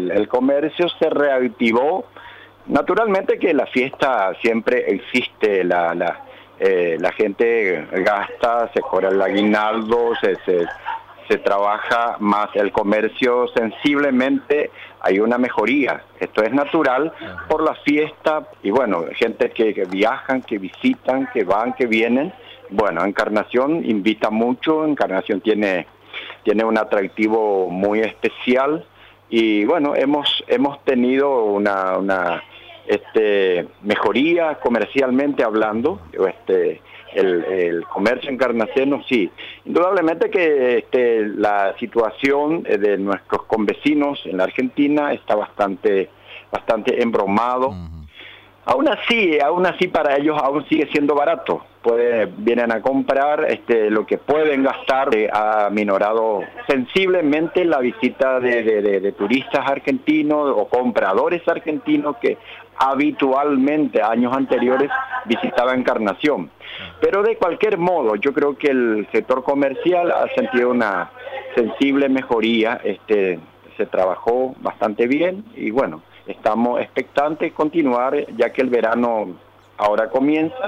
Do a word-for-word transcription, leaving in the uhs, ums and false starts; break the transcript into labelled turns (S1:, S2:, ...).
S1: el, el comercio se reactivó. Naturalmente que la fiesta siempre existe, la, la, eh, la gente gasta, se cobra el aguinaldo, se, se, se trabaja más el comercio sensiblemente, hay una mejoría. Esto es natural por la fiesta y bueno, gente que, que viajan, que visitan, que van, que vienen. Bueno, Encarnación invita mucho, Encarnación tiene, tiene un atractivo muy especial y bueno, hemos, hemos tenido una... una Este, mejoría comercialmente hablando, este, el, el comercio encarnaciano, sí. Indudablemente que este, la situación de nuestros convecinos en la Argentina está bastante, bastante embromado. Uh-huh. Aún así, aún así para ellos aún sigue siendo barato. Puede, vienen a comprar este, lo que pueden gastar. Eh, ha minorado sensiblemente la visita de, de, de, de turistas argentinos o compradores argentinos que habitualmente años anteriores visitaban Encarnación. Pero de cualquier modo, yo creo que el sector comercial ha sentido una sensible mejoría. Este, se trabajó bastante bien y bueno, estamos expectantes de continuar ya que el verano ahora comienza.